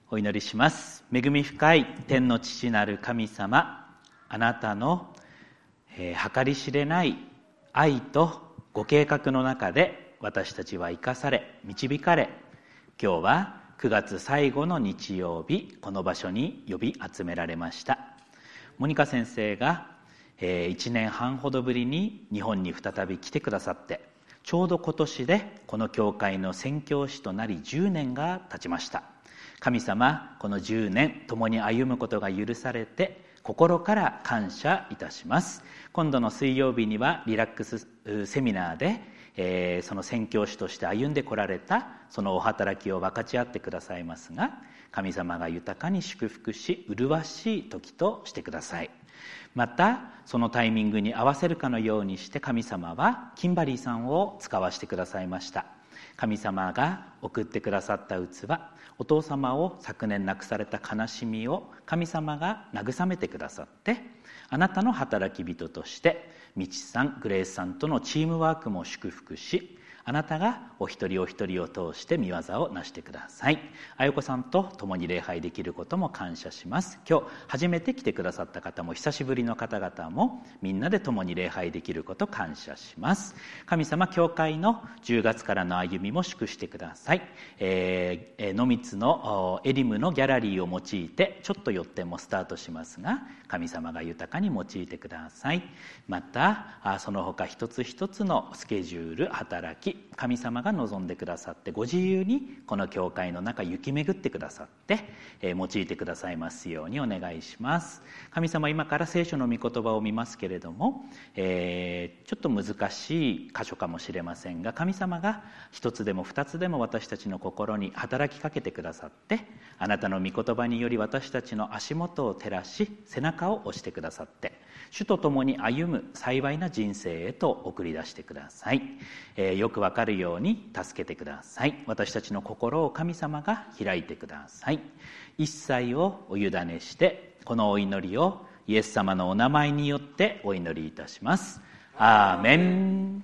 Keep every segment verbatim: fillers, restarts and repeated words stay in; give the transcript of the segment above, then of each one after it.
お祈りします。恵み深い天の父なる神様、あなたの、えー、計り知れない愛とご計画の中で私たちは生かされ導かれ、今日はくがつ最後の日曜日、この場所に呼び集められました。モニカ先生が、えー、いちねんはんほどぶりに日本に再び来てくださって、ちょうど今年でこの教会の宣教師となりじゅうねんが経ちました。神様、このじゅうねん共に歩むことが許されて心から感謝いたします。今度の水曜日にはリラックスセミナーで、えー、その宣教師として歩んでこられたそのお働きを分かち合ってくださいますが、神様が豊かに祝福し麗しい時としてください。またそのタイミングに合わせるかのようにして神様はキンバリーさんを使わせてくださいました。神様が送ってくださった器、お父様を昨年亡くされた悲しみを神様が慰めてくださって、あなたの働き人としてミチさん、グレースさんとのチームワークも祝福し、あなたがお一人お一人を通して御業をなしてください。あよこさんと共に礼拝できることも感謝します。今日初めて来てくださった方も久しぶりの方々もみんなで共に礼拝できること感謝します。神様、教会のじゅうがつからの歩みも祝してください。えー、野光のエリムのギャラリーを用いてちょっと寄ってもスタートしますが、神様が豊かに用いてください。またその他一つ一つのスケジュール、働き、神様が望んでくださってご自由にこの教会の中行き巡ってくださって、えー、用いてくださいますようにお願いします。神様、今から聖書の御言葉を見ますけれども、えー、ちょっと難しい箇所かもしれませんが、神様が一つでも二つでも私たちの心に働きかけてくださって、あなたの御言葉により私たちの足元を照らし背中を押してくださって、主と共に歩む幸いな人生へと送り出してください。えー、よくわかるように助けてください。私たちの心を神様が開いてください。一切をお委ねしてこのお祈りをイエス様のお名前によってお祈りいたします。アーメン。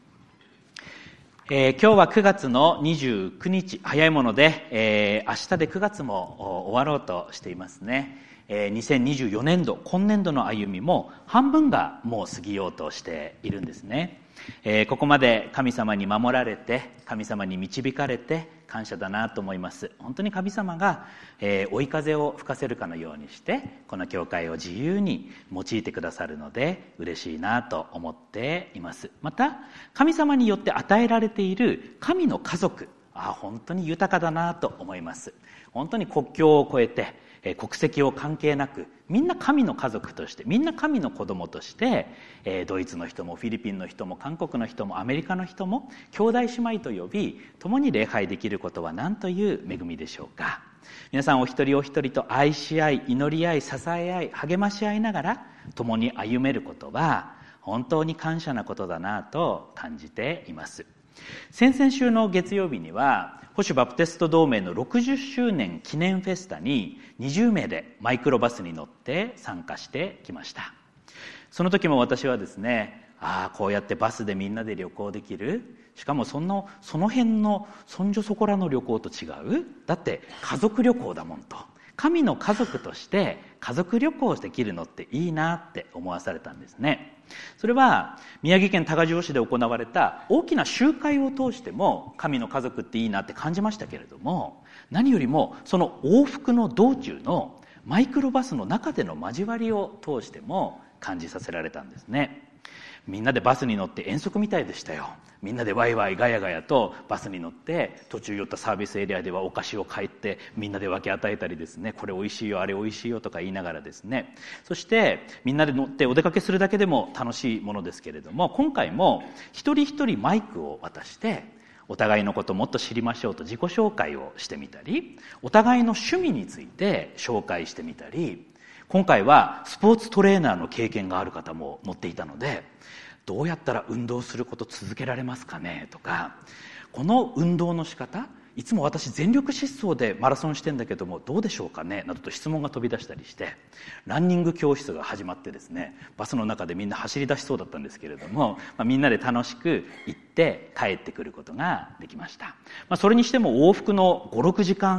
えー、今日はくがつのにじゅうくにち、早いもので、えー、明日でくがつも終わろうとしていますね。えー、にせんにじゅうよねんど、今年度の歩みも半分がもう過ぎようとしているんですね。えー、ここまで神様に守られて、神様に導かれて感謝だなと思います。本当に神様が、えー、追い風を吹かせるかのようにしてこの教会を自由に用いてくださるので嬉しいなと思っています。また神様によって与えられている神の家族、あ本当に豊かだなと思います。本当に国境を越えて、えー、国籍を関係なくみんな神の家族として、みんな神の子供として、えー、ドイツの人もフィリピンの人も韓国の人もアメリカの人も兄弟姉妹と呼び共に礼拝できることは何という恵みでしょうか。皆さんお一人お一人と愛し合い、祈り合い、支え合い、励まし合いながら共に歩めることは本当に感謝なことだなと感じています。先々週の月曜日には保守バプテスト同盟のろくじゅっしゅうねん記念フェスタににじゅうめいでマイクロバスに乗って参加してきました。その時も私はですね、ああこうやってバスでみんなで旅行できる、しかもそのその辺のそんじょそこらの旅行と違う、だって家族旅行だもんと、神の家族として家族旅行できるのっていいなって思わされたんですね。それは宮城県多賀城市で行われた大きな集会を通しても神の家族っていいなって感じましたけれども、何よりもその往復の道中のマイクロバスの中での交わりを通しても感じさせられたんですね。みんなでバスに乗って遠足みたいでしたよ。みんなでワイワイガヤガヤとバスに乗って、途中寄ったサービスエリアではお菓子を買ってみんなで分け与えたりですね、これおいしいよあれおいしいよとか言いながらですね、そしてみんなで乗ってお出かけするだけでも楽しいものですけれども、今回も一人一人マイクを渡してお互いのことをもっと知りましょうと自己紹介をしてみたり、お互いの趣味について紹介してみたり、今回はスポーツトレーナーの経験がある方も乗っていたので、どうやったら運動すること続けられますかねとか、この運動の仕方いつも私全力疾走でマラソンしてんだけどもどうでしょうかねなどと質問が飛び出したりして、ランニング教室が始まってですね、バスの中でみんな走り出しそうだったんですけれども、まあ、みんなで楽しく行って帰ってくることができました。まあ、それにしても往復のご、ろくじかん、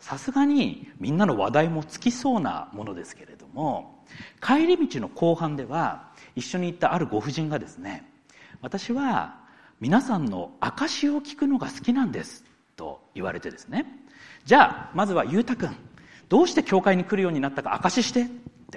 さすがにみんなの話題もつきそうなものですけれども、帰り道の後半では一緒に行ったあるご婦人がですね、私は皆さんの証を聞くのが好きなんですと言われてですね、じゃあまずはゆうたくん、どうして教会に来るようになったか証ししてって。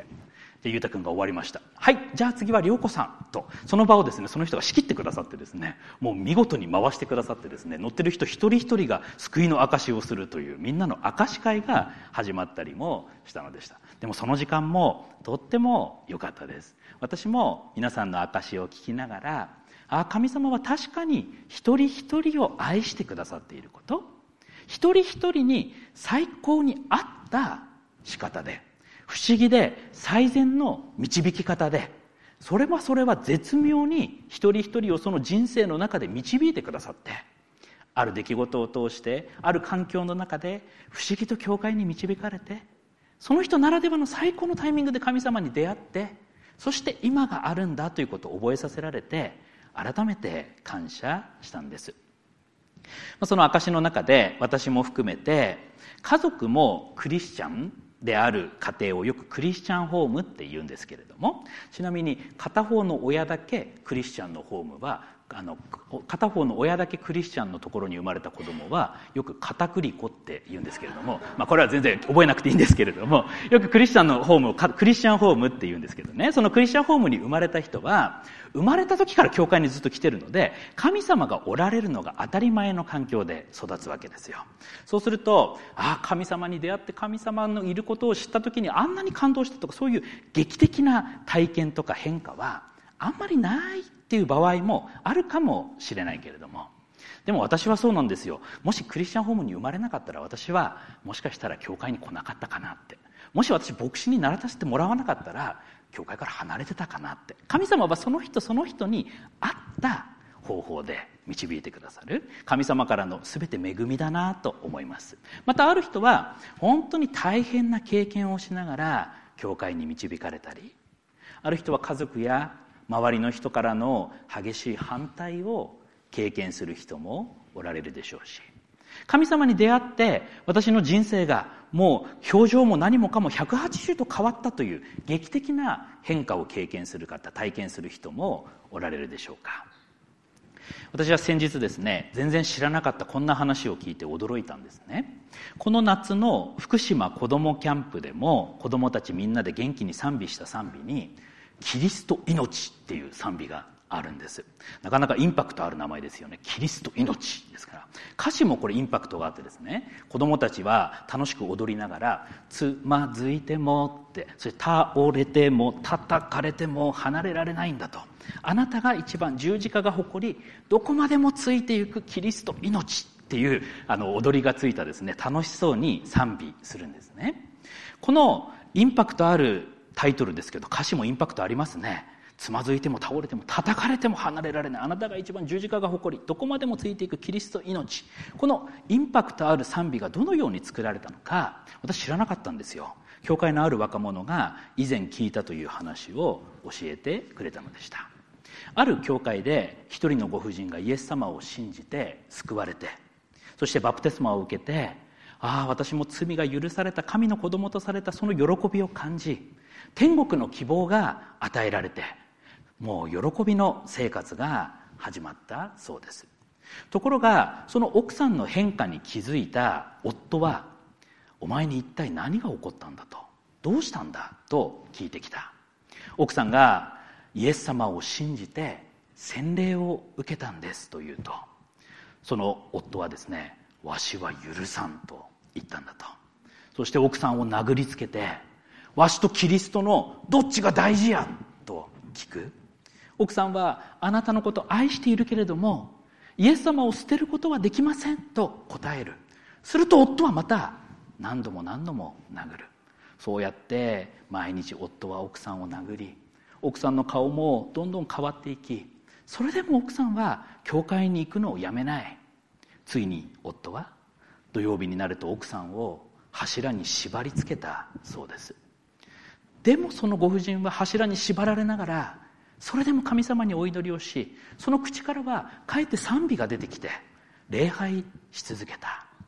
で、ゆうたくんが終わりました。はい、じゃあ次はりょうこさんと、その場をですね、その人が仕切ってくださってですね、もう見事に回してくださってですね、乗ってる人一人一人が救いの証をするという、みんなの証会が始まったりもしたのでした。でもその時間もとっても良かったです。私も皆さんの証を聞きながら、あ、神様は確かに一人一人を愛してくださっていること、一人一人に最高に合った仕方で、不思議で最善の導き方で、それはそれは絶妙に一人一人をその人生の中で導いてくださって、ある出来事を通してある環境の中で不思議と教会に導かれて、その人ならではの最高のタイミングで神様に出会って、そして今があるんだということを覚えさせられて、改めて感謝したんです。その証の中で私も含めて、家族もクリスチャンである家庭をよくクリスチャンホームって言うんですけれども、ちなみに片方の親だけクリスチャンのホームは、あの片方の親だけクリスチャンのところに生まれた子供はよく片栗粉って言うんですけれども、まあ、これは全然覚えなくていいんですけれども、よくクリスチャンのホームをクリスチャンホームって言うんですけどね、そのクリスチャンホームに生まれた人は生まれた時から教会にずっと来てるので、神様がおられるのが当たり前の環境で育つわけですよ。そうすると、ああ神様に出会って神様のいることを知った時にあんなに感動したとか、そういう劇的な体験とか変化はあんまりないっていう場合もあるかもしれないけれども、でも私はそうなんですよ。もしクリスチャンホームに生まれなかったら、私はもしかしたら教会に来なかったかなって、もし私牧師に習わせてもらわなかったら教会から離れてたかなって。神様はその人その人に合った方法で導いてくださる神様からの全て恵みだなと思います。またある人は本当に大変な経験をしながら教会に導かれたり、ある人は家族や周りの人からの激しい反対を経験する人もおられるでしょうし、神様に出会って私の人生がもう表情も何もかもひゃくはちじゅうど変わったという劇的な変化を経験する方、体験する人もおられるでしょうか。私は先日ですね、全然知らなかったこんな話を聞いて驚いたんですね。この夏の福島子どもキャンプでも、子どもたちみんなで元気に賛美した賛美にキリスト命っていう賛美があるんです。なかなかインパクトある名前ですよね。キリスト命ですから、歌詞もこれインパクトがあってですね、子どもたちは楽しく踊りながら、つまずいてもって、それ倒れても叩かれても離れられないんだと、あなたが一番十字架が誇りどこまでもついていくキリスト命っていうあの踊りがついたですね、楽しそうに賛美するんですね。このインパクトあるタイトルですけど、歌詞もインパクトありますね。つまずいても倒れても叩かれても離れられない、あなたが一番十字架が誇りどこまでもついていくキリスト命、このインパクトある賛美がどのように作られたのか、私知らなかったんですよ。教会のある若者が以前聞いたという話を教えてくれたのでした。ある教会で一人のご婦人がイエス様を信じて救われて、そしてバプテスマを受けて、ああ私も罪が許された、神の子供とされた、その喜びを感じ、天国の希望が与えられて、もう喜びの生活が始まったそうです。ところがその奥さんの変化に気づいた夫は、お前に一体何が起こったんだと、どうしたんだと聞いてきた。奥さんがイエス様を信じて洗礼を受けたんですと言うと、その夫はですね、わしは許さんと言ったんだと。そして奥さんを殴りつけて、わしとキリストのどっちが大事やと聞く。奥さんはあなたのことを愛しているけれどもイエス様を捨てることはできませんと答える。すると夫はまた何度も何度も殴る。そうやって毎日夫は奥さんを殴り、奥さんの顔もどんどん変わっていき、それでも奥さんは教会に行くのをやめない。ついに夫は土曜日になると奥さんを柱に縛り付けたそうです。でもそのご婦人は柱に縛られながら、それでも神様にお祈りをし、その口からはかえって賛美が出てきて礼拝し続けた。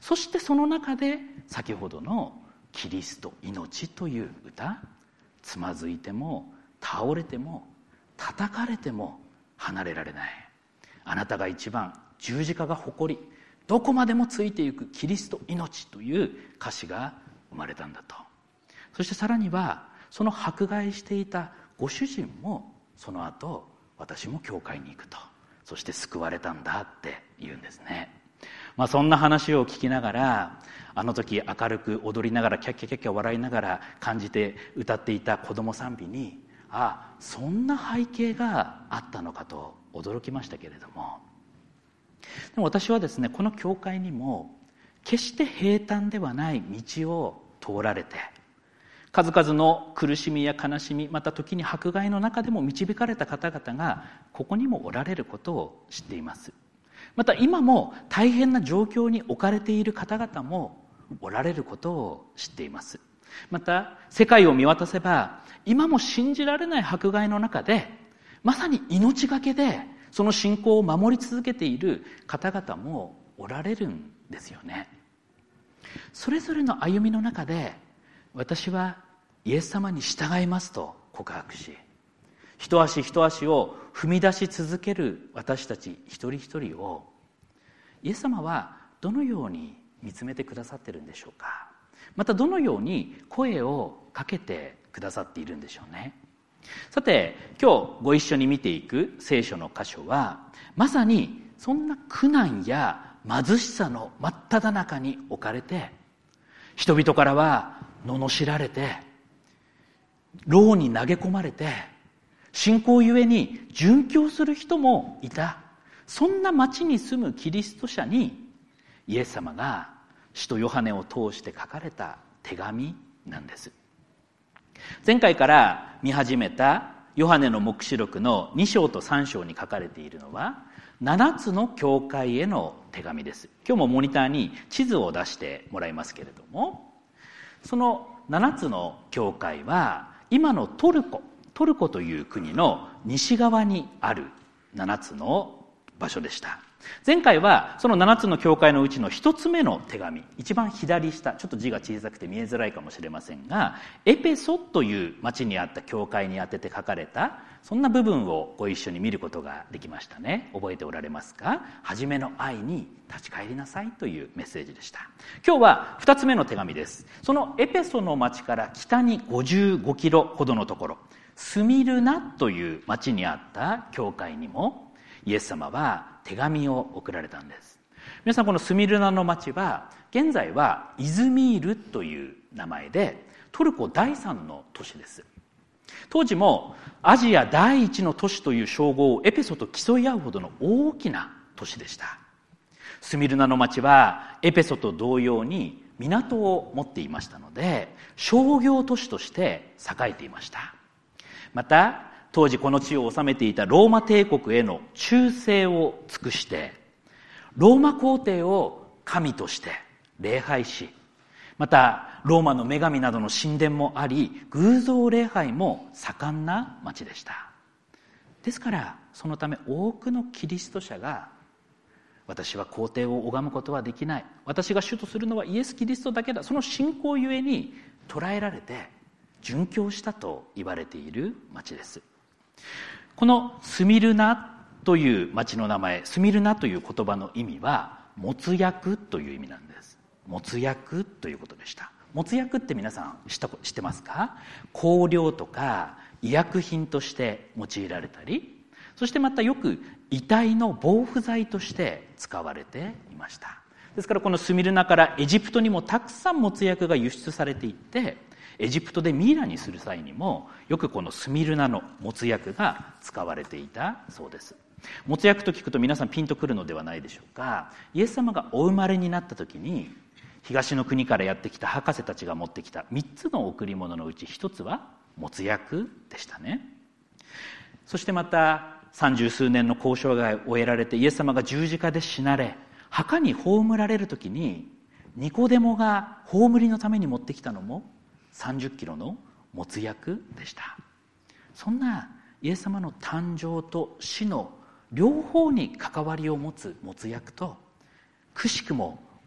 そしてその中で先ほどのキリスト命という歌、つまずいても倒れても叩かれても離れられない、あなたが一番、十字架が誇り、どこまでもついていくキリスト命という歌詞が生まれたんだと。そしてさらにはその迫害していたご主人もその後、私も教会に行くと、そして救われたんだって言うんですね。まあ、そんな話を聞きながら、あの時明るく踊りながらキャッキャキャッキャ笑いながら感じて歌っていた子供賛美に、ああそんな背景があったのかと驚きましたけれども、でも私はですね、この教会にも決して平坦ではない道を通られて、数々の苦しみや悲しみ、また時に迫害の中でも導かれた方々がここにもおられることを知っています。また今も大変な状況に置かれている方々もおられることを知っています。また世界を見渡せば、今も信じられない迫害の中で、まさに命がけでその信仰を守り続けている方々もおられるんですよね。それぞれの歩みの中で、私はイエス様に従いますと告白し、一足一足を踏み出し続ける私たち一人一人を、イエス様はどのように見つめてくださっているんでしょうか。またどのように声をかけてくださっているんでしょうね。さて、今日ご一緒に見ていく聖書の箇所は、まさにそんな苦難や貧しさの真っ只中に置かれて、人々からは罵られて、牢に投げ込まれて、信仰ゆえに殉教する人もいた、そんな町に住むキリスト者にイエス様が使徒ヨハネを通して書かれた手紙なんです。前回から見始めたヨハネの黙示録のに章とさん章に書かれているのは、ななつの教会への手紙です。今日もモニターに地図を出してもらいますけれども、そのななつの教会は今のトルコトルコという国の西側にあるななつの場所でした。前回はそのななつの教会のうちのひとつめの手紙、一番左下、ちょっと字が小さくて見えづらいかもしれませんが、エペソという町にあった教会に宛てて書かれた、そんな部分をご一緒に見ることができましたね。覚えておられますか？初めの愛に立ち返りなさいというメッセージでした。今日はふたつめの手紙です。そのエペソの町から北にごじゅうごキロほどのところ、スミルナという町にあった教会にもイエス様は手紙を送られたんです。皆さん、このスミルナの町は現在はイズミールという名前で、トルコだいさんの都市です。当時もアジア第一の都市という称号をエペソと競い合うほどの大きな都市でした。スミルナの町はエペソと同様に港を持っていましたので、商業都市として栄えていました。また当時この地を治めていたローマ帝国への忠誠を尽くして、ローマ皇帝を神として礼拝し、またローマの女神などの神殿もあり、偶像礼拝も盛んな町でした。ですからそのため多くのキリスト者が、私は皇帝を拝むことはできない、私が主とするのはイエス・キリストだけだ、その信仰ゆえに捕らえられて殉教したと言われている町です。このスミルナという町の名前、スミルナという言葉の意味は没薬という意味なんです。没薬ということでした。没薬って皆さん知った知ってますか？香料とか医薬品として用いられたり、そしてまたよく遺体の防腐剤として使われていました。ですからこのスミルナからエジプトにもたくさん没薬が輸出されていって、エジプトでミイラにする際にもよくこのスミルナの没薬が使われていたそうです。没薬と聞くと皆さんピンとくるのではないでしょうか。イエス様がお生まれになった時に、東の国からやってきた博士たちが持ってきたみっつの贈り物のうちひとつは没薬でしたね。そしてまた三十数年の交渉が終えられて、イエス様が十字架で死なれ、墓に葬られる時にニコデモが葬りのために持ってきたのもさんじゅっキロの没薬でした。そんなイエス様の誕生と死の両方に関わりを持つ没薬と、くしくも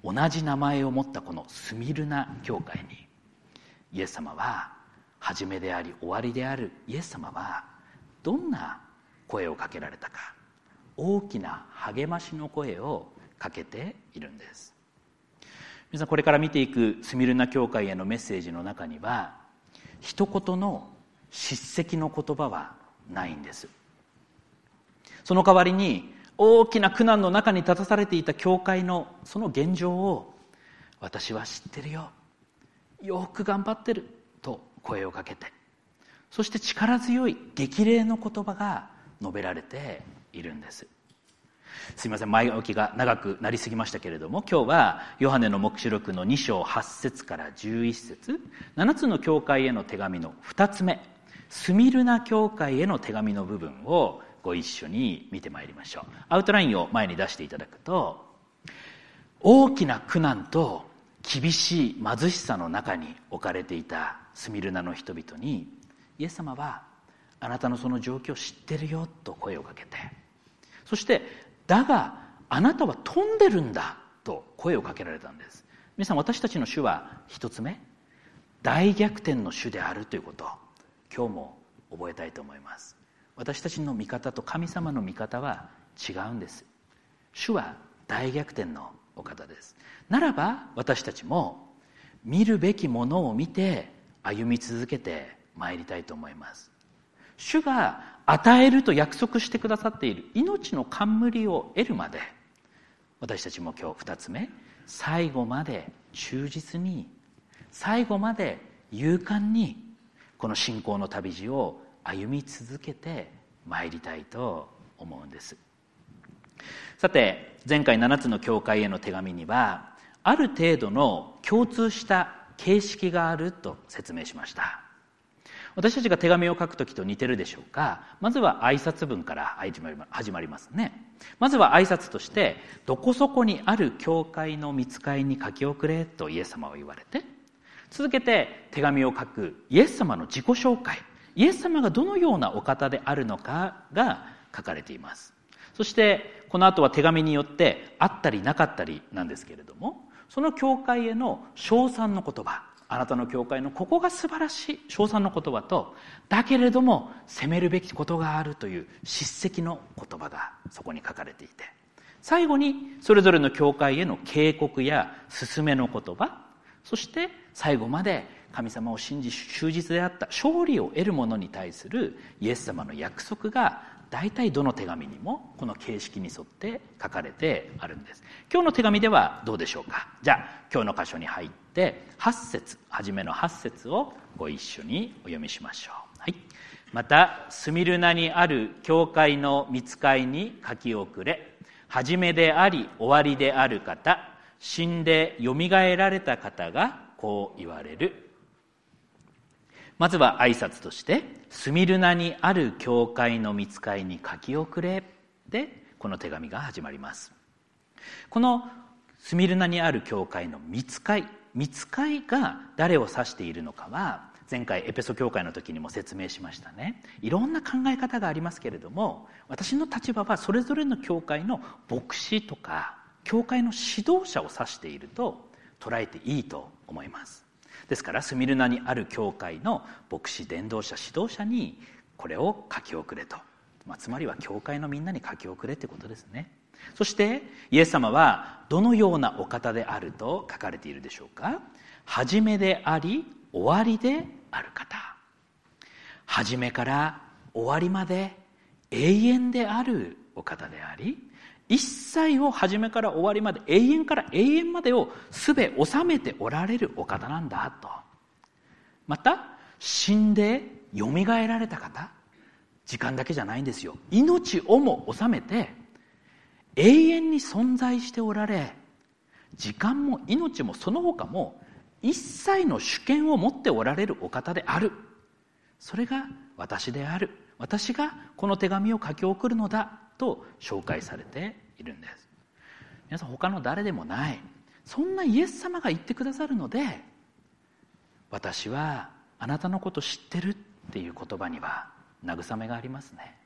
同じ名前を持ったこのスミルナ教会にイエス様は初めであり終わりであるイエス様はどんな声をかけられたか、大きな励ましの声をかけているんです。皆さん、これから見ていくスミルナ教会へのメッセージの中には一言の叱責の言葉はないんです。その代わりに大きな苦難の中に立たされていた教会のその現状を、私は知ってるよ、よく頑張ってると声をかけて、そして力強い激励の言葉が述べられているんです。すいません、前置きが長くなりすぎましたけれども、今日はヨハネの黙示録のに章はち節からじゅういち節、ななつの教会への手紙のふたつめ、スミルナ教会への手紙の部分をご一緒に見てまいりましょう。アウトラインを前に出していただくと、大きな苦難と厳しい貧しさの中に置かれていたスミルナの人々に、イエス様はあなたのその状況を知ってるよと声をかけて、そしてだがあなたは飛んでるんだと声をかけられたんです。皆さん、私たちの主は一つ目、大逆転の主であるということを今日も覚えたいと思います。私たちの見方と神様の見方は違うんです。主は大逆転のお方です。ならば私たちも見るべきものを見て歩み続けてまいりたいと思います。主が与えると約束してくださっている命の冠を得るまで、私たちも今日二つ目、最後まで忠実に、最後まで勇敢にこの信仰の旅路を歩み続けてまいりたいと思うんです。さて、前回ななつの教会への手紙にはある程度の共通した形式があると説明しました。私たちが手紙を書くときと似てるでしょうか。まずは挨拶文から始まりますね。まずは挨拶として、どこそこにある教会の御使いに書き送れとイエス様は言われて、続けて手紙を書くイエス様の自己紹介、イエス様がどのようなお方であるのかが書かれています。そしてこの後は手紙によってあったりなかったりなんですけれども、その教会への称賛の言葉、あなたの教会のここが素晴らしい称賛の言葉と、だけれども責めるべきことがあるという叱責の言葉がそこに書かれていて、最後にそれぞれの教会への警告や勧めの言葉、そして最後まで神様を信じ忠実であった勝利を得る者に対するイエス様の約束が大体どの手紙にもこの形式に沿って書かれてあるんです。今日の手紙ではどうでしょうか。じゃあ今日の箇所に入ってはち節、初めのはち節をご一緒にお読みしましょう。はい。またスミルナにある教会の御使いに書き送れ、初めであり終わりである方、死んでよみがえられた方がこう言われる。まずは挨拶として、スミルナにある教会の御使いに書き送れでこの手紙が始まります。このスミルナにある教会の御使い、御使いが誰を指しているのかは前回エペソ教会の時にも説明しましたね。いろんな考え方がありますけれども、私の立場はそれぞれの教会の牧師とか教会の指導者を指していると捉えていいと思います。ですからスミルナにある教会の牧師、伝道者、指導者にこれを書き送れと、まあ、つまりは教会のみんなに書き送れということですね。そしてイエス様はどのようなお方であると書かれているでしょうか。初めであり終わりである方、初めから終わりまで永遠であるお方であり、一切を初めから終わりまで、永遠から永遠までをすべ収めておられるお方なんだと。また死んでよみがえられた方、時間だけじゃないんですよ。命をも収めて永遠に存在しておられ、時間も命もその他も一切の主権を持っておられるお方である。それが私である。私がこの手紙を書き送るのだと紹介されているんです。皆さん、他の誰でもない、そんなイエス様が言ってくださるので、私はあなたのこと知ってるっていう言葉には慰めがありますね。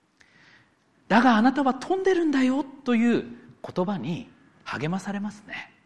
だがあなたは飛んでるんだよという言葉に励まされますね。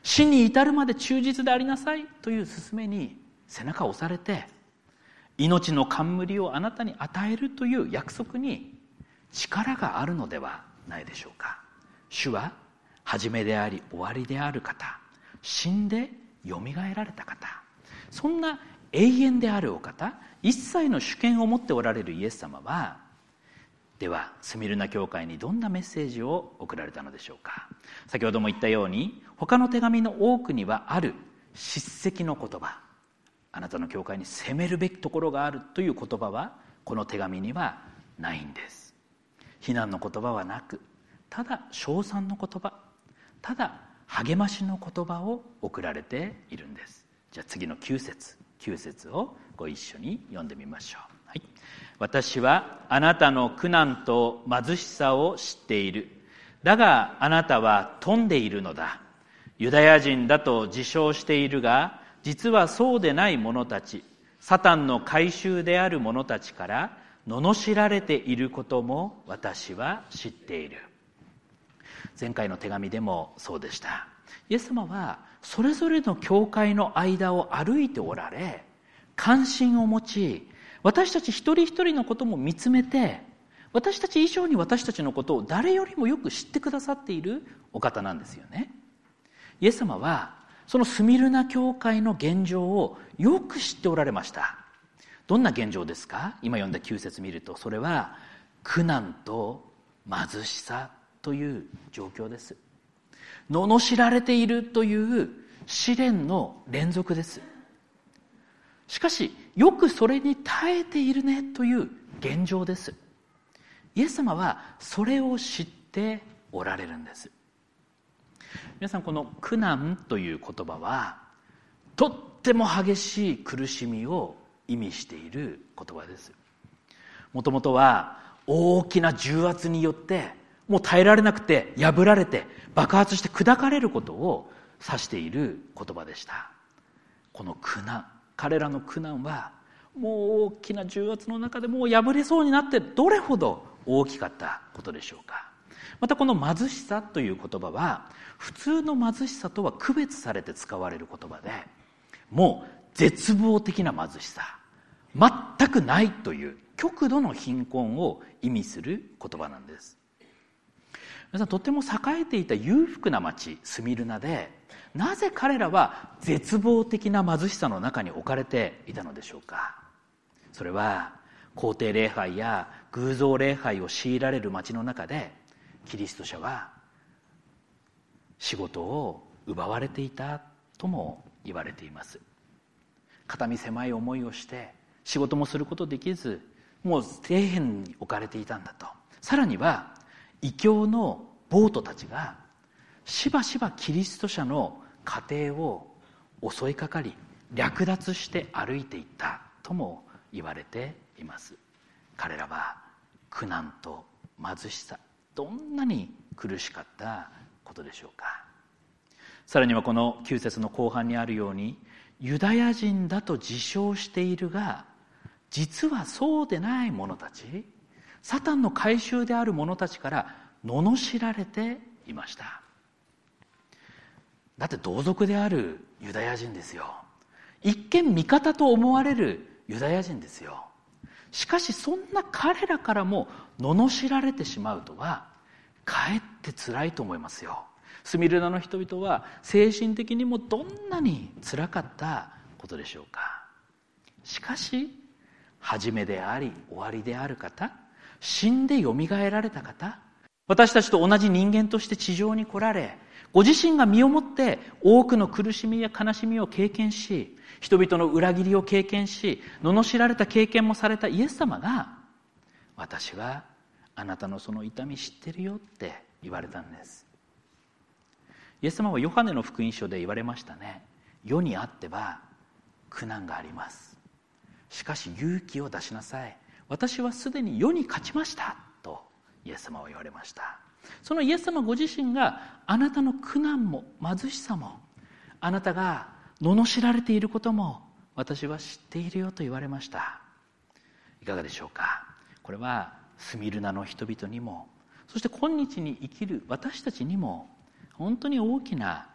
死に至るまで忠実でありなさいという勧めに背中を押されて、命の冠をあなたに与えるという約束に力があるのではないでしょうか。主は始めであり終わりである方、死んでよみがえられた方、そんな永遠であるお方、一切の主権を持っておられるイエス様は、ではスミルナ教会にどんなメッセージを送られたのでしょうか。先ほども言ったように、他の手紙の多くにはある叱責の言葉、あなたの教会に責めるべきところがあるという言葉はこの手紙にはないんです。非難の言葉はなく、ただ称賛の言葉、ただ励ましの言葉を送られているんです。じゃあ次のきゅう節、きゅう節をご一緒に読んでみましょう。はい、私はあなたの苦難と貧しさを知っている。だがあなたは富んでいるのだ。ユダヤ人だと自称しているが、実はそうでない者たち、サタンの改宗である者たちから罵られていることも私は知っている。前回の手紙でもそうでした。イエス様はそれぞれの教会の間を歩いておられ、関心を持ち、私たち一人一人のことも見つめて、私たち以上に私たちのことを誰よりもよく知ってくださっているお方なんですよね。イエス様はそのスミルナ教会の現状をよく知っておられました。どんな現状ですか？今読んだきゅう節見ると、それは苦難と貧しさという状況です。罵られているという試練の連続です。しかしよくそれに耐えているねという現状です。イエス様はそれを知っておられるんです。皆さん、この苦難という言葉はとっても激しい苦しみを意味している言葉です。もともとは大きな重圧によってもう耐えられなくて破られて爆発して砕かれることを指している言葉でした。この苦難、彼らの苦難はもう大きな重圧の中でもう破れそうになってどれほど大きかったことでしょうか。またこの貧しさという言葉は普通の貧しさとは区別されて使われる言葉で、もう絶望的な貧しさ、全くないという極度の貧困を意味する言葉なんです。皆さん、とても栄えていた裕福な町スミルナで、なぜ彼らは絶望的な貧しさの中に置かれていたのでしょうか。それは皇帝礼拝や偶像礼拝を強いられる町の中で、キリスト者は仕事を奪われていたとも言われています。肩身狭い思いをして仕事もすることできず、もう底辺に置かれていたんだと。さらには異教の暴徒たちがしばしばキリスト者の家庭を襲いかかり略奪して歩いていったとも言われています。彼らは苦難と貧しさ、どんなに苦しかったことでしょうか。さらにはこのきゅう節の後半にあるように、ユダヤ人だと自称しているが実はそうでない者たち、サタンの改宗である者たちから罵られていました。だって同族であるユダヤ人ですよ。一見味方と思われるユダヤ人ですよ。しかしそんな彼らからも罵られてしまうとはかえって辛いと思いますよ。スミルナの人々は精神的にもどんなに辛かったことでしょうか。しかし始めであり終わりである方、死んでよみがえられた方、私たちと同じ人間として地上に来られ、ご自身が身をもって多くの苦しみや悲しみを経験し、人々の裏切りを経験し、罵られた経験もされたイエス様が、私はあなたのその痛み知ってるよって言われたんです。イエス様はヨハネの福音書で言われましたね。世にあっては苦難があります。しかし勇気を出しなさい。私はすでに世に勝ちましたとイエス様は言われました。そのイエス様ご自身があなたの苦難も貧しさも、あなたが罵られていることも私は知っているよと言われました。いかがでしょうか。これはスミルナの人々にも、そして今日に生きる私たちにも本当に大きな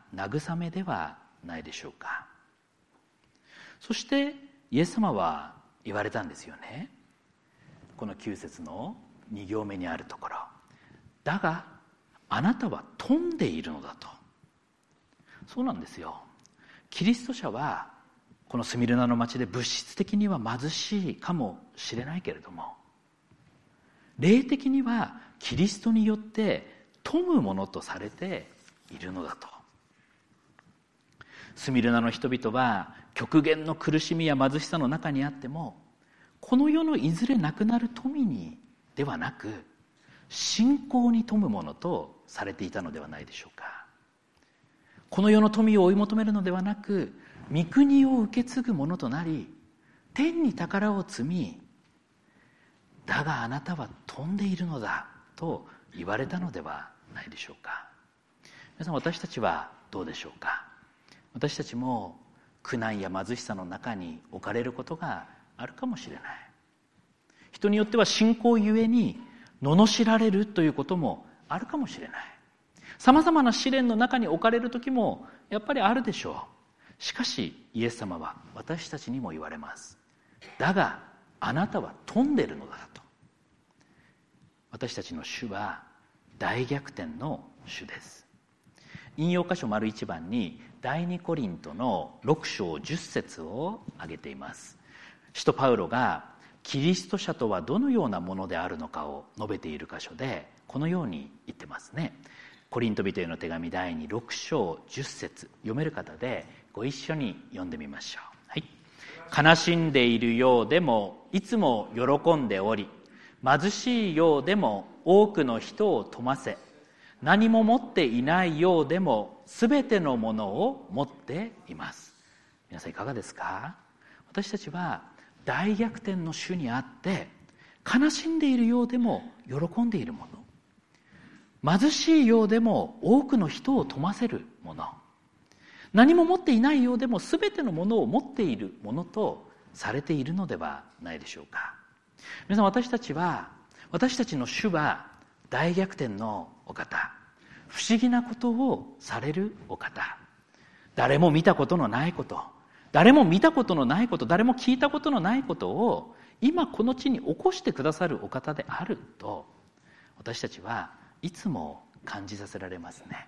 慰めではないでしょうか。そしてイエス様は言われたんですよね。このきゅう節のに行目にあるところ、だがあなたは富んでいるのだと。そうなんですよ。キリスト者はこのスミルナの町で物質的には貧しいかもしれないけれども、霊的にはキリストによって富むものとされているのだと。スミルナの人々は極限の苦しみや貧しさの中にあっても、この世のいずれなくなる富にではなく、信仰に富むものとされていたのではないでしょうか。この世の富を追い求めるのではなく、御国を受け継ぐものとなり、天に宝を積み、だがあなたは富んでいるのだと言われたのではないでしょうか。皆さん、私たちはどうでしょうか。私たちも苦難や貧しさの中に置かれることがあるかもしれない。人によっては信仰ゆえに罵られるということもあるかもしれない。さまざまな試練の中に置かれる時もやっぱりあるでしょう。しかしイエス様は私たちにも言われます。だがあなたは富んでいるのだと。私たちの主は大逆転の主です。引用箇所丸一番に第二コリントのろく章じゅっ節を挙げています。使徒パウロがキリスト者とはどのようなものであるのかを述べている箇所でこのように言ってますね。コリント人への手紙第二ろく章じゅっ節、読める方でご一緒に読んでみましょう。はい。悲しんでいるようでもいつも喜んでおり、貧しいようでも多くの人を富ませ、何も持っていないようでもすべてのものを持っています。皆さんいかがですか。私たちは大逆転の主にあって悲しんでいるようでも喜んでいるもの、貧しいようでも多くの人を富ませるもの、何も持っていないようでもすべてのものを持っているものとされているのではないでしょうか。皆さん、私たちは私たちの主は大逆転のお方、不思議なことをされるお方、誰も見たことのないこと、誰も見たことのないこと、誰も聞いたことのないことを今この地に起こしてくださるお方であると、私たちはいつも感じさせられますね。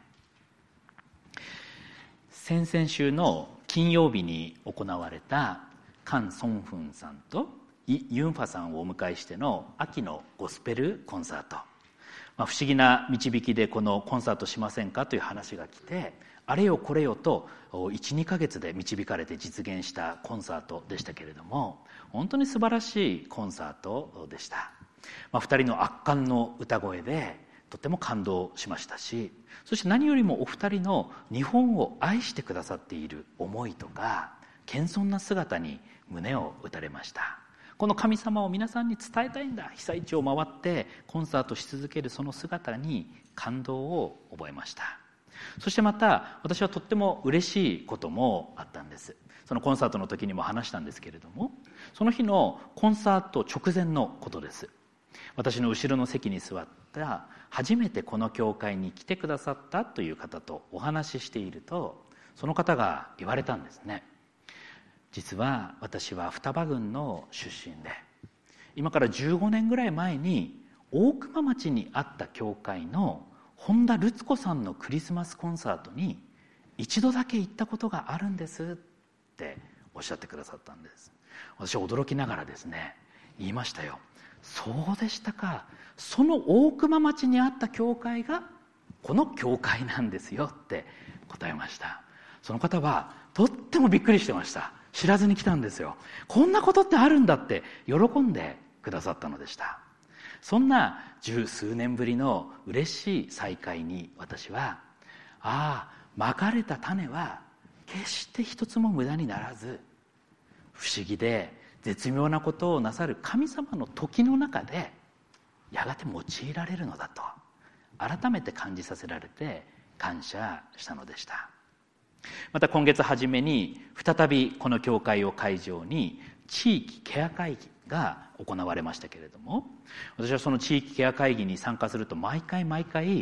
先々週の金曜日に行われたカン・ソンフンさんとイ・ユンファさんをお迎えしての秋のゴスペルコンサート、まあ、不思議な導きでこのコンサートしませんかという話が来て、あれよこれよと いちにかげつで導かれて実現したコンサートでしたけれども、本当に素晴らしいコンサートでした。まあ、ふたりの圧巻の歌声でとても感動しましたし、そして何よりもお二人の日本を愛してくださっている思いとか謙遜な姿に胸を打たれました。この神様を皆さんに伝えたいんだ、被災地を回ってコンサートし続けるその姿に感動を覚えました。そしてまた私はとっても嬉しいこともあったんです。そのコンサートの時にも話したんですけれども、その日のコンサート直前のことです。私の後ろの席に座った初めてこの教会に来てくださったという方とお話ししていると、その方が言われたんですね。実は私は双葉郡の出身で、今からじゅうごねんぐらい前に大熊町にあった教会の本田ルツ子さんのクリスマスコンサートに一度だけ行ったことがあるんですっておっしゃってくださったんです。私は驚きながらですね、言いましたよ。そうでしたか、その大熊町にあった教会がこの教会なんですよって答えました。その方はとってもびっくりしてました。知らずに来たんですよ。こんなことってあるんだって喜んでくださったのでした。そんな十数年ぶりの嬉しい再会に私は、ああ、まかれた種は決して一つも無駄にならず、不思議で絶妙なことをなさる神様の時の中でやがて用いられるのだと改めて感じさせられて感謝したのでした。また今月初めに再びこの教会を会場に地域ケア会議が行われましたけれども、私はその地域ケア会議に参加すると毎回毎回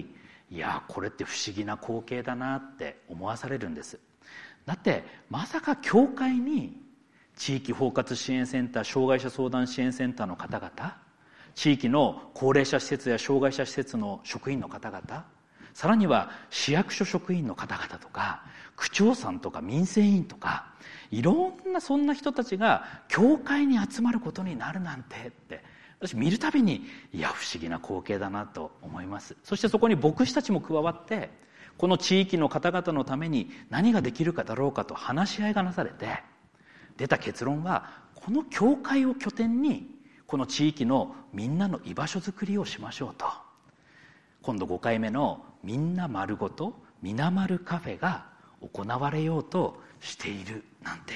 いやこれって不思議な光景だなって思わされるんです。だってまさか教会に地域包括支援センター、障害者相談支援センターの方々、地域の高齢者施設や障害者施設の職員の方々、さらには市役所職員の方々とか区長さんとか民生委員とか、いろんなそんな人たちが教会に集まることになるなんてって私見るたびに、いや不思議な光景だなと思います。そしてそこに牧師たちも加わって、この地域の方々のために何ができるかだろうかと話し合いがなされて、出た結論はこの教会を拠点にこの地域のみんなの居場所づくりをしましょうと。今度ごかいめのみんな丸ごとみなまるカフェが行われようとしているなんて。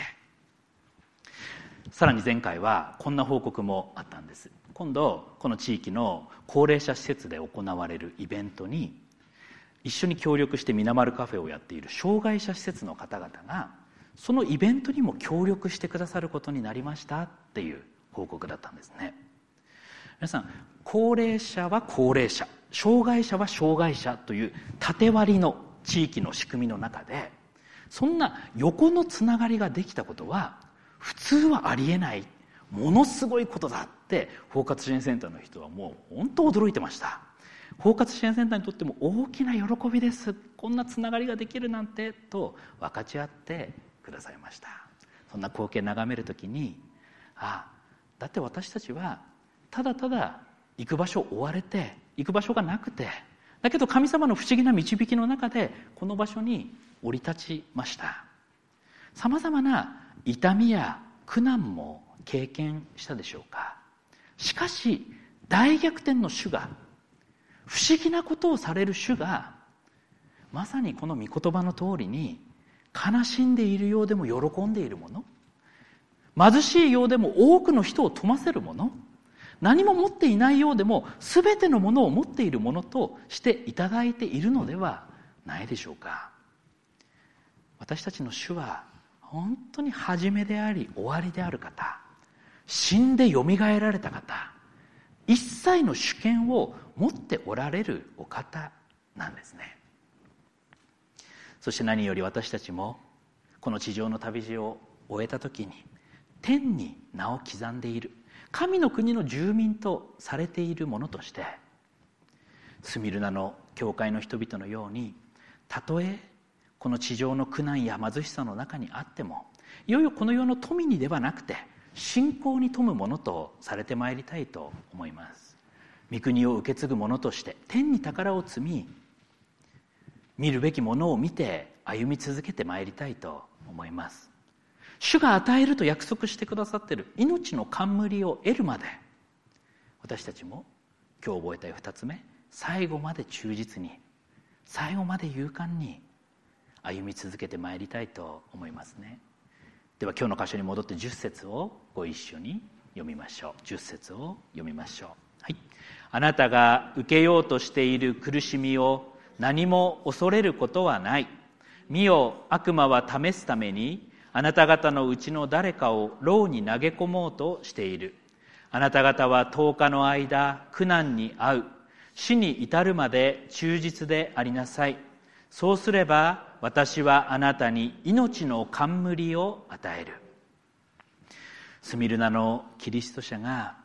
さらに前回はこんな報告もあったんです。今度この地域の高齢者施設で行われるイベントに一緒に協力してみなまるカフェをやっている障害者施設の方々がそのイベントにも協力してくださることになりましたっていう報告だったんですね。皆さん、高齢者は高齢者、障害者は障害者という縦割りの地域の仕組みの中で、そんな横のつながりができたことは普通はありえない、ものすごいことだって包括支援センターの人はもう本当驚いてました。包括支援センターにとっても大きな喜びです、こんなつながりができるなんてと分かち合ってくださいました。そんな光景を眺めるときに、ああだって私たちはただただ行く場所を追われて行く場所がなくて、だけど神様の不思議な導きの中でこの場所に降り立ちました。さまざまな痛みや苦難も経験したでしょうか。しかし大逆転の主が、不思議なことをされる主が、まさにこの御言葉の通りに悲しんでいるようでも喜んでいるもの、貧しいようでも多くの人を富ませるもの、何も持っていないようでも全てのものを持っているものとしていただいているのではないでしょうか。私たちの主は本当に始めであり終わりである方、死んでよみがえられた方、一切の主権を持っておられるお方なんですね。そして何より私たちもこの地上の旅路を終えた時に天に名を刻んでいる神の国の住民とされているものとして、スミルナの教会の人々のように、たとえこの地上の苦難や貧しさの中にあっても、いよいよこの世の富にではなくて信仰に富むものとされてまいりたいと思います。御国を受け継ぐものとして天に宝を積み、見るべきものを見て歩み続けてまいりたいと思います。主が与えると約束してくださっている命の冠を得るまで、私たちも今日覚えたい二つ目、最後まで忠実に、最後まで勇敢に歩み続けてまいりたいと思いますね。では今日の箇所に戻ってじゅっ節をご一緒に読みましょう。じゅっ節を読みましょう。はい。あなたが受けようとしている苦しみを何も恐れることはない。見よ、悪魔は試すためにあなた方のうちの誰かを牢に投げ込もうとしている。あなた方はとおかの間苦難に遭う。死に至るまで忠実でありなさい。そうすれば私はあなたに命の冠を与える。スミルナのキリスト者が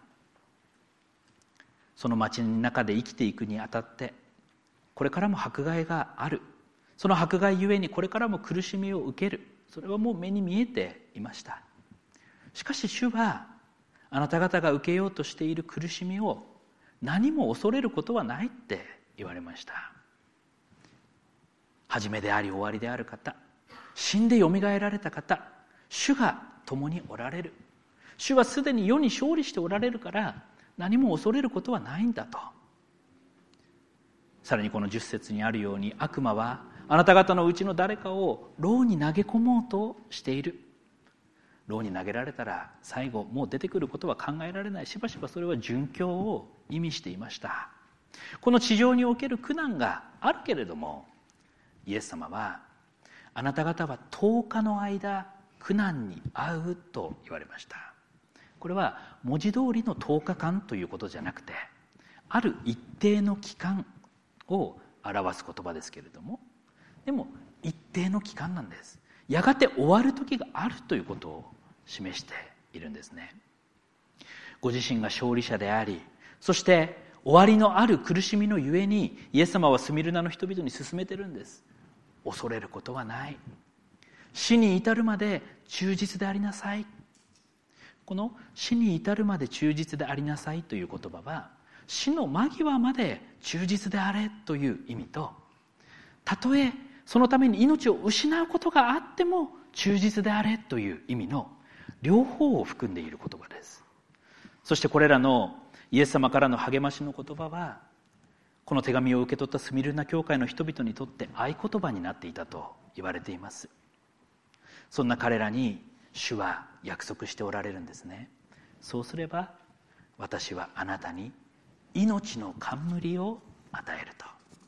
その町の中で生きていくにあたって、これからも迫害がある、その迫害ゆえにこれからも苦しみを受ける、それはもう目に見えていました。しかし主はあなた方が受けようとしている苦しみを何も恐れることはないって言われました。始めであり終わりである方、死んでよみがえられた方、主が共におられる。主はすでに世に勝利しておられるから何も恐れることはないんだと。さらにこのじゅっ節にあるように、悪魔はあなた方のうちの誰かを牢に投げ込もうとしている。牢に投げられたら最後もう出てくることは考えられない。しばしばそれは殉教を意味していました。この地上における苦難があるけれども、イエス様はあなた方はとおかの間苦難に遭うと言われました。これは文字通りのとおかかんということじゃなくて、ある一定の期間を表す言葉ですけれども、でも一定の期間なんです。やがて終わる時があるということを示しているんですね。ご自身が勝利者であり、そして終わりのある苦しみのゆえにイエス様はスミルナの人々に勧めてるんです。恐れることはない。死に至るまで忠実でありなさい。この死に至るまで忠実でありなさいという言葉は、死の間際まで忠実であれという意味と、たとえそのために命を失うことがあっても忠実であれという意味の両方を含んでいる言葉です。そしてこれらのイエス様からの励ましの言葉は、この手紙を受け取ったスミルナ教会の人々にとって合言葉になっていたと言われています。そんな彼らに主は約束しておられるんですね。そうすれば私はあなたに命の冠を与えると。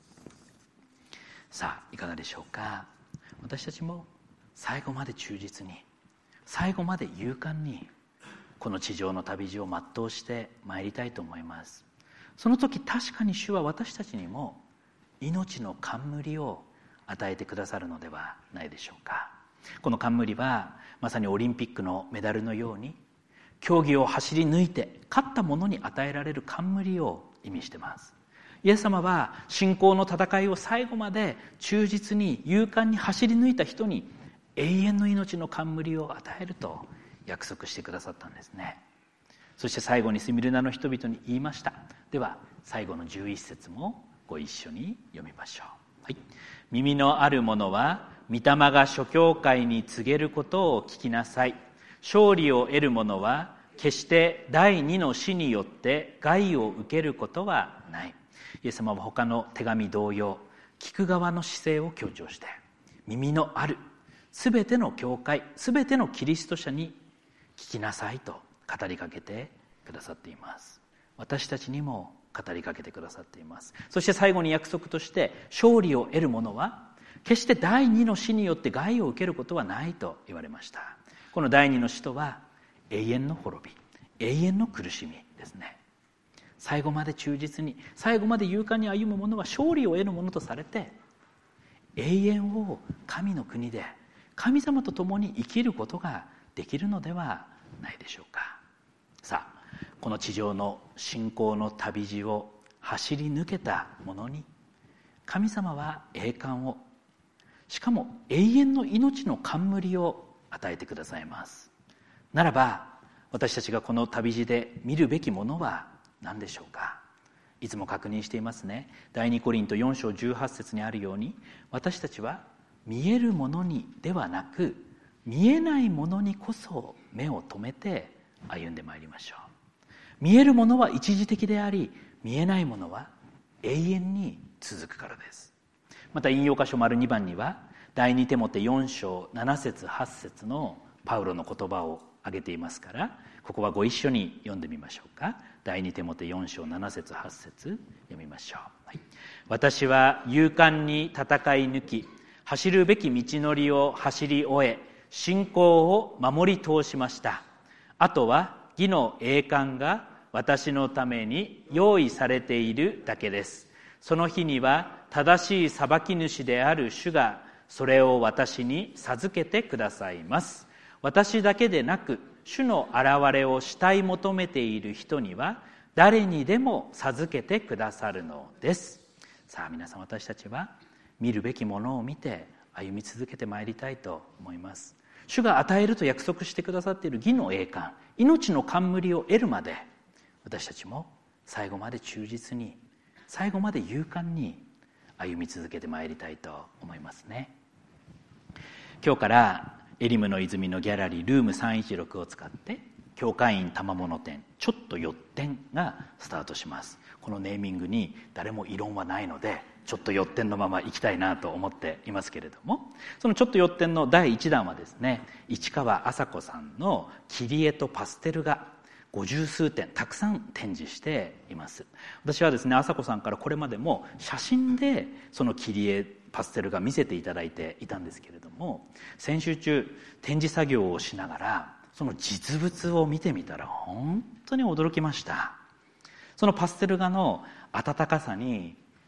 さあいかがでしょうか。私たちも最後まで忠実に、最後まで勇敢にこの地上の旅路を全うしてまいりたいと思います。その時確かに主は私たちにも命の冠を与えてくださるのではないでしょうか。この冠はまさにオリンピックのメダルのように、競技を走り抜いて勝った者に与えられる冠を意味しています。イエス様は信仰の戦いを最後まで忠実に勇敢に走り抜いた人に永遠の命の冠を与えると約束してくださったんですね。そして最後にスミルナの人々に言いました。では最後のじゅういち節もご一緒に読みましょう。はい、耳のある者は御霊が諸教会に告げることを聞きなさい。勝利を得る者は決して第二の死によって害を受けることはない。イエス様は他の手紙同様、聞く側の姿勢を強調して、耳のあるすべての教会、すべてのキリスト者に聞きなさいと語りかけてくださっています。私たちにも語りかけてくださっています。そして最後に約束として、勝利を得る者は決して第二の死によって害を受けることはないと言われました。この第二の死とは永遠の滅び、永遠の苦しみですね。最後まで忠実に、最後まで勇敢に歩む者は勝利を得る者とされて、永遠を神の国で神様と共に生きることができるのではないでしょうか。さあ、この地上の信仰の旅路を走り抜けた者に、神様は栄冠を、しかも永遠の命の冠を与えてくださいます。ならば私たちがこの旅路で見るべきものは何でしょうか。いつも確認していますね。第二コリントよん章じゅうはち節にあるように、私たちは見えるものにではなく見えないものにこそ目を留めて歩んでまいりましょう。見えるものは一時的であり、見えないものは永遠に続くからです。また引用箇所丸にばんには第二テモテよん章なな節はち節のパウロの言葉を挙げていますから、ここはご一緒に読んでみましょうか。第二テモテよん章なな節はち節読みましょう。はい、私は勇敢に戦い抜き、走るべき道のりを走り終え、信仰を守り通しました。あとは義の栄冠が私のために用意されているだけです。その日には正しい裁き主である主がそれを私に授けてくださいます。私だけでなく主の現れを慕い求めている人には誰にでも授けてくださるのです。さあ皆さん、私たちは見るべきものを見て歩み続けてまいりたいと思います。主が与えると約束してくださっている義の栄冠、命の冠を得るまで、私たちも最後まで忠実に、最後まで勇敢に歩み続けてまいりたいと思いますね。今日からエリムの泉のギャラリールームさんいちろくを使って教会員賜物展ちょっとよってんがスタートします。このネーミングに誰も異論はないので、ちょっとよってんのまま行きたいなと思っていますけれども、そのちょっとよってんのだいいちだんはですね、市川麻子さんの切り絵とパステルがごじゅうすうてんたくさん展示しています。私はですね、麻子さんからこれまでも写真でその切り絵パステルが見せていただいていたんですけれども、先週中展示作業をしながらその実物を見てみたら本当に驚きました。そのパステル画の温かさに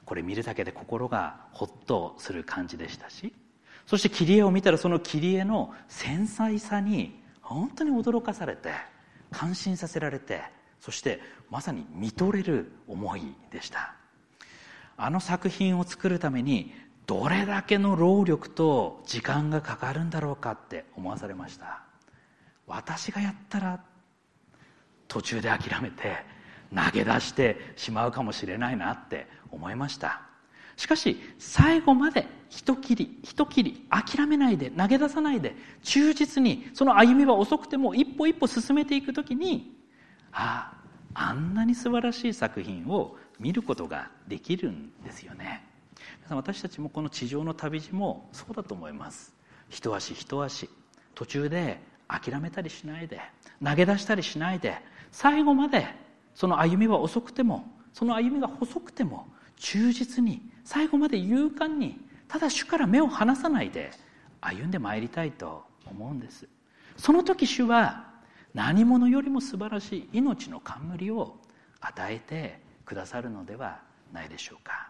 これ見るだけで心がほっとする感じでしたし、そして切り絵を見たらその切り絵の繊細さに本当に驚かされて、感心させられて、そしてまさに見とれる思いでした。あの作品を作るためにどれだけの労力と時間がかかるんだろうかって思わされました。私がやったら途中で諦めて投げ出してしまうかもしれないなって思いました。しかし最後まで一切り一切り諦めないで、投げ出さないで、忠実にその歩みは遅くても一歩一歩進めていくときに、ああ、あんなに素晴らしい作品を見ることができるんですよね。皆さん、私たちもこの地上の旅路もそうだと思います。一足一足、途中で諦めたりしないで、投げ出したりしないで、最後までその歩みは遅くても、その歩みが細くても忠実に、最後まで勇敢に、ただ主から目を離さないで歩んでまいりたいと思うんです。その時主は何者よりも素晴らしい命の冠を与えてくださるのではないでしょうか。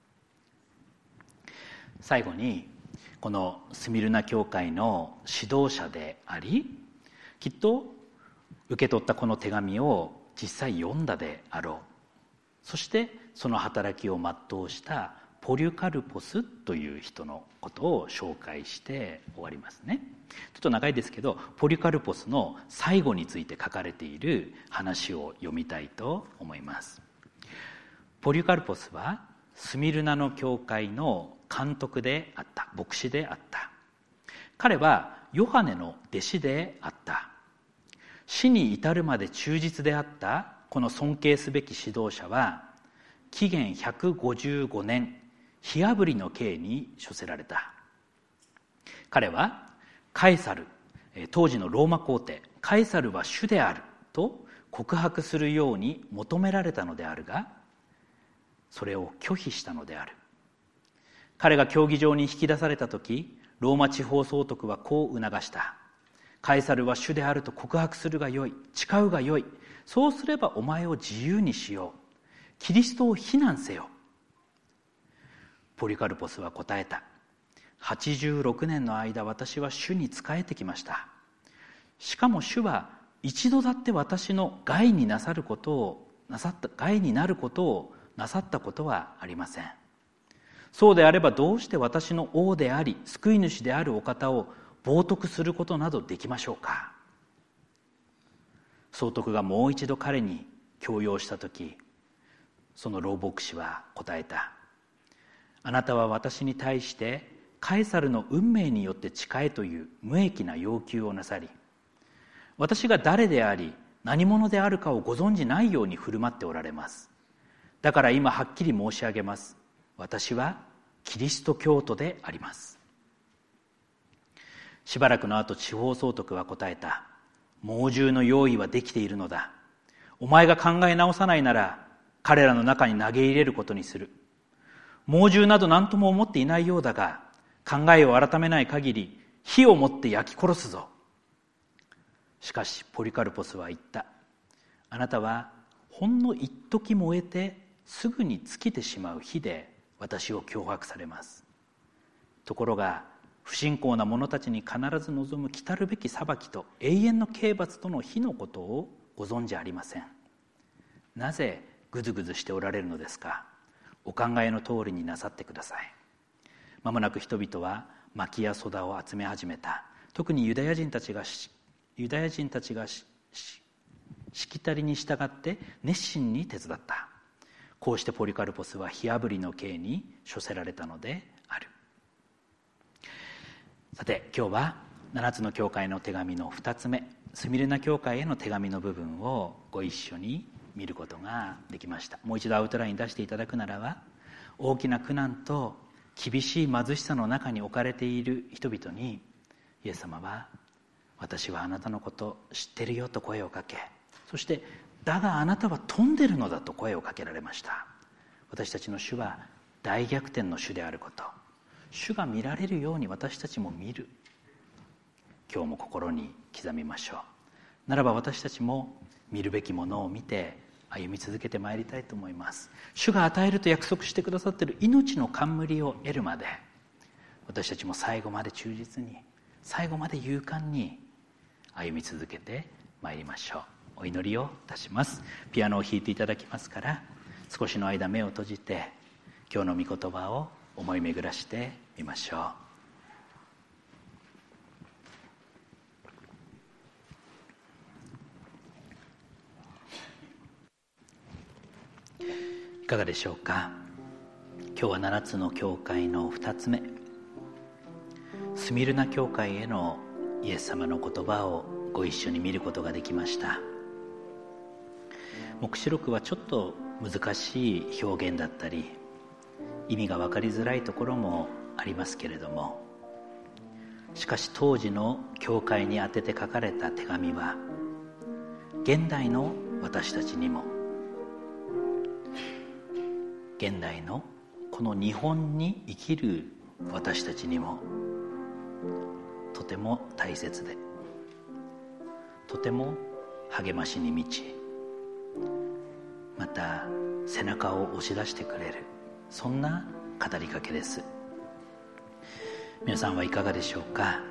最後に、このスミルナ教会の指導者であり、きっと受け取ったこの手紙を実際読んだであろう、そしてその働きを全うしたポリュカルポスという人のことを紹介して終わりますね。ちょっと長いですけど、ポリュカルポスの最後について書かれている話を読みたいと思います。ポリュカルポスはスミルナの教会の監督であった、牧師であった。彼はヨハネの弟子であった。死に至るまで忠実であったこの尊敬すべき指導者は、紀元ひゃくごじゅうごねん、火あぶりの刑に処せられた。彼はカエサル、当時のローマ皇帝、カエサルは主であると告白するように求められたのであるが、それを拒否したのである。彼が競技場に引き出された時、ローマ地方総督はこう促した。カエサルは主であると告白するがよい、誓うがよい。そうすればお前を自由にしよう。キリストを非難せよ。ポリカルポスは答えた。はちじゅうろくねんの間、私は主に仕えてきました。しかも主は一度だって私の害になさることをなさった害になることをなさったことはありません。そうであればどうして私の王であり救い主であるお方を冒涜することなどできましょうか。総督がもう一度彼に強要したとき、その老牧師は答えた。あなたは私に対してカエサルの運命によって誓えという無益な要求をなさり、私が誰であり何者であるかをご存じないように振る舞っておられます。だから今はっきり申し上げます。私はキリスト教徒であります。しばらくの後、地方総督は答えた。猛獣の用意はできているのだ。お前が考え直さないなら彼らの中に投げ入れることにする。猛獣など何とも思っていないようだが、考えを改めない限り火を持って焼き殺すぞ。しかしポリカルポスは言った。あなたはほんの一時燃えてすぐに尽きてしまう火で私を脅迫されます。ところが不信仰な者たちに必ず望む来たるべき裁きと永遠の刑罰との火のことをご存じありません。なぜぐずぐずしておられるのですか。お考えの通りになさってください。まもなく人々は薪やソダを集め始めた。特にユダヤ人たちがユダヤ人たちがししきたりに従って熱心に手伝った。こうしてポリカルポスは火あぶりの刑に処せられたのである。さて、今日は七つの教会の手紙の二つ目、スミルナ教会への手紙の部分をご一緒に見ることができました。もう一度アウトライン出していただくならば、大きな苦難と厳しい貧しさの中に置かれている人々に、イエス様は私はあなたのこと知ってるよと声をかけ、そしてだがあなたは飛んでるのだと声をかけられました。私たちの主は大逆転の主であること、主が見られるように私たちも見る。今日も心に刻みましょう。ならば私たちも見るべきものを見て歩み続けてまいりたいと思います。主が与えると約束してくださっている命の冠を得るまで、私たちも最後まで忠実に、最後まで勇敢に歩み続けてまいりましょう。お祈りをいたします。ピアノを弾いていただきますから、少しの間目を閉じて今日の御言葉を思い巡らしてみましょう。いかがでしょうか。今日はななつの教会のふたつめ、スミルナ教会へのイエス様の言葉をご一緒に見ることができました。黙示録はちょっと難しい表現だったり、意味が分かりづらいところもありますけれども、しかし当時の教会に宛てて書かれた手紙は、現代の私たちにも、現代のこの日本に生きる私たちにもとても大切で、とても励ましに満ち、また背中を押し出してくれる、そんな語りかけです。皆さんはいかがでしょうか。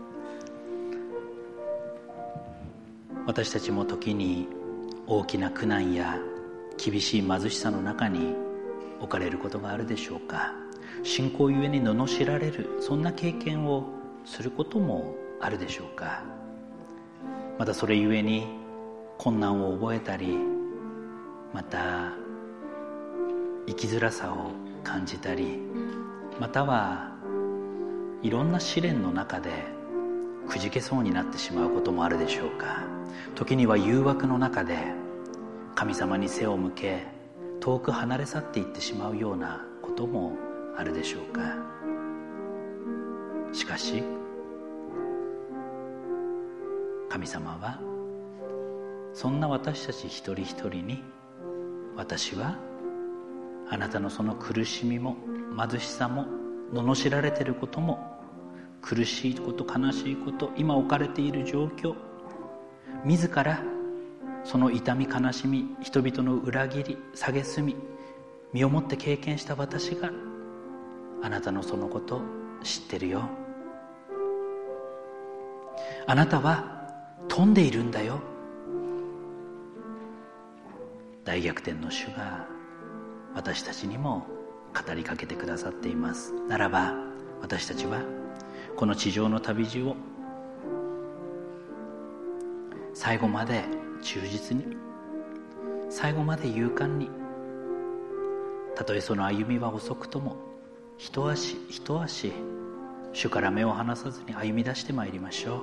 私たちも時に大きな苦難や厳しい貧しさの中に置かれることがあるでしょうか。信仰ゆえに罵られる、そんな経験をすることもあるでしょうか。またそれゆえに困難を覚えたり、また生きづらさを感じたり、またはいろんな試練の中でくじけそうになってしまうこともあるでしょうか。時には誘惑の中で神様に背を向け、遠く離れ去っていってしまうようなこともあるでしょうか。しかし神様はそんな私たち一人一人に、私はあなたのその苦しみも貧しさも、罵られていることも、苦しいこと、悲しいこと、今置かれている状況、自らその痛み悲しみ、人々の裏切り、蔑み、身をもって経験した私があなたのそのこと知ってるよ。あなたは富んでいるんだよ。大逆転の主が私たちにも語りかけてくださっています。ならば私たちはこの地上の旅路を最後まで忠実に、最後まで勇敢に、たとえその歩みは遅くとも一足一足主から目を離さずに歩み出してまいりましょう。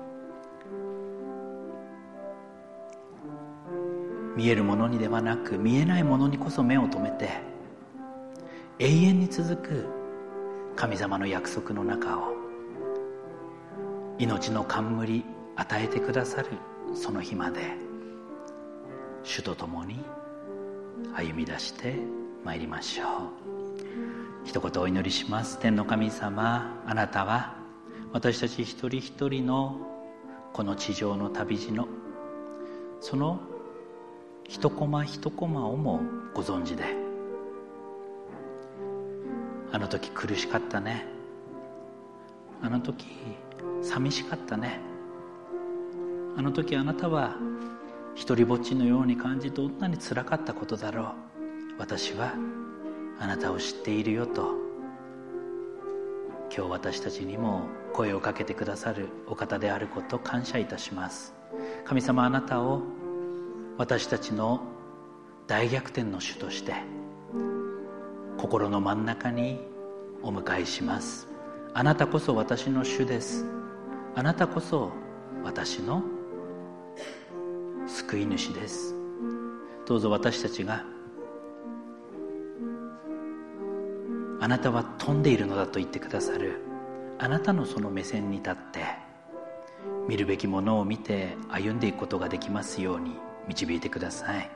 見えるものにではなく、見えないものにこそ目を留めて、永遠に続く神様の約束の中を、命の冠与えてくださるその日まで、主と共に歩み出してまいりましょう。一言お祈りします。天の神様、あなたは私たち一人一人のこの地上の旅路のその一コマ一コマをもご存知で、あの時苦しかったね、あの時寂しかったね、あの時あなたは一人ぼっちのように感じ、どんなにつらかったことだろう。私はあなたを知っているよと、今日私たちにも声をかけてくださるお方であることを感謝いたします。神様、あなたを私たちの大逆転の主として心の真ん中にお迎えします。あなたこそ私の主です。あなたこそ私の救い主です。どうぞ私たちが、あなたは富んでいるのだと言ってくださるあなたのその目線に立って、見るべきものを見て歩んでいくことができますように導いてください。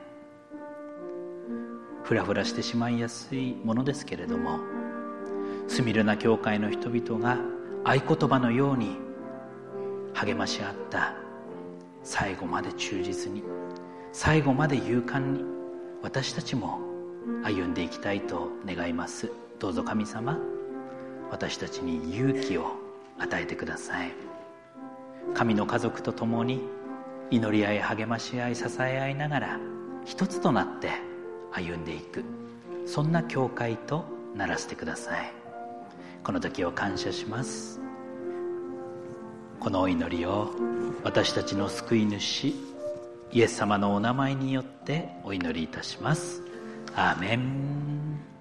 ふらふらしてしまいやすいものですけれども、スミルナ教会の人々が合言葉のように励まし合った、最後まで忠実に、 最後まで勇敢に私たちも歩んでいきたいと願います。どうぞ神様、私たちに勇気を与えてください。神の家族と共に祈り合い、励まし合い、支え合いながら一つとなって歩んでいく、そんな教会とならせてください。この時を感謝します。このお祈りを私たちの救い主イエス様のお名前によってお祈りいたします。アーメン。